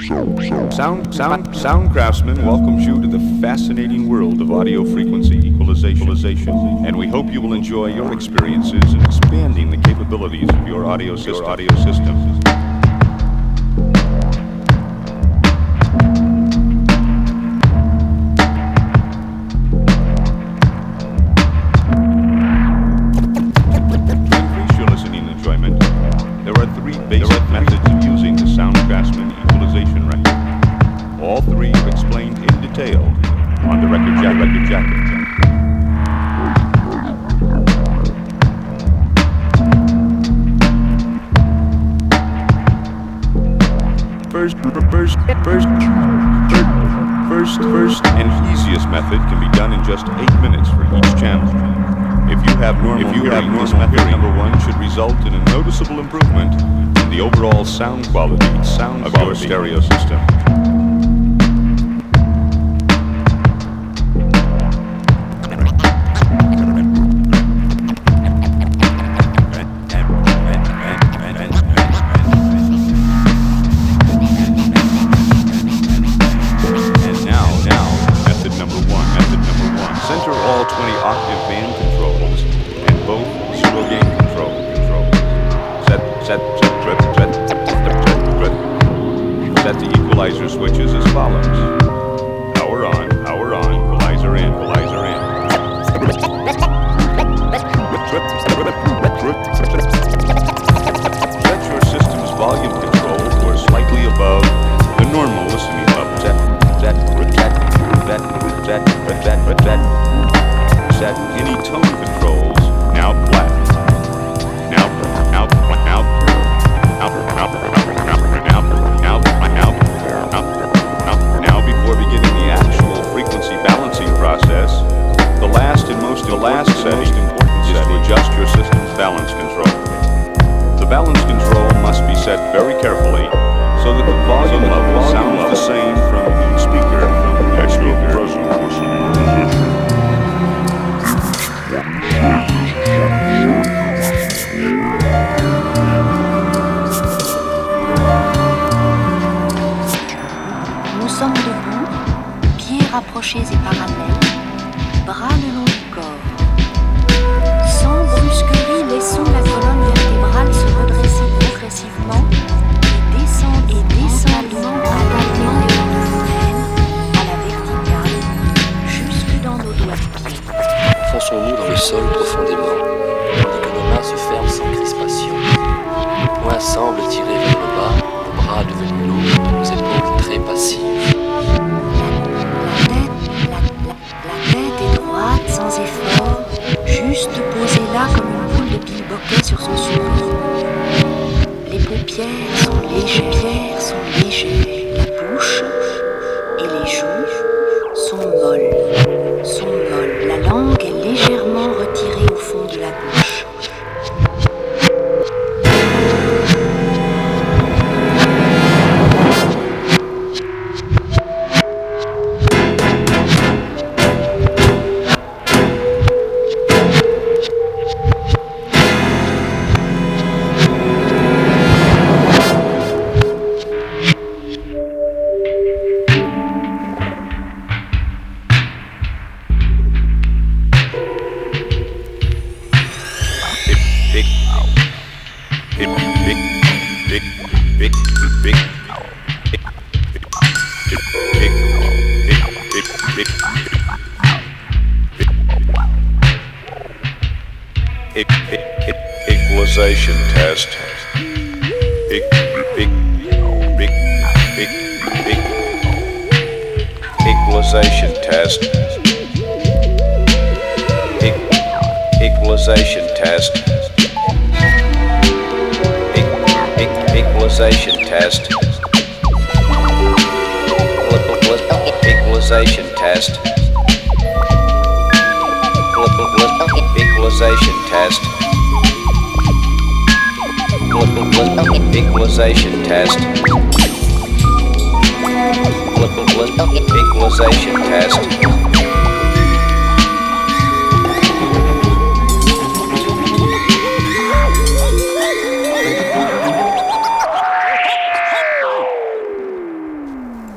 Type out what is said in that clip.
Sound Craftsman welcomes you to the fascinating world of audio frequency equalization, and we hope you will enjoy your experiences in expanding the capabilities of your audio system. First and easiest method can be done in just 8 minutes for each channel. If you have normal hearing, this method number one should result in a noticeable improvement in the overall sound quality of your stereo system. Set the equalizer switches as follows. Power on, equalizer in. Set your system's volume control to slightly above the normal listening level. Set any tone controls now flat. Now, before beginning the actual frequency balancing process, the last and most important setting is to adjust your system's balance control. The balance control must be set very carefully so that the volume level sounds the same from each speaker. Nous sommes debout, pieds rapprochés et parallèles, bras le long du corps. Sans brusquerie, laissons la colonne vertébrale se redresser progressivement et descendre à la verticale, jusque dans nos doigts de pied. Enfonçons-nous dans le sol profondément, tandis que nos mains se ferment sans crispation. Le poing semble tirer vers le bas, nos bras devenus lourds, nos épaules très passives. La tête est droite, sans effort, juste posée là comme une boule de bilboquet sur son sourire. Les paupières sont légères, la bouche et les joues sont molles. La langue est légèrement retirée au fond de la bouche. Equalization test. Equalization test. Equalization test. Equalization test. Equalization test. Equalization test. Equalization test. Equalization test.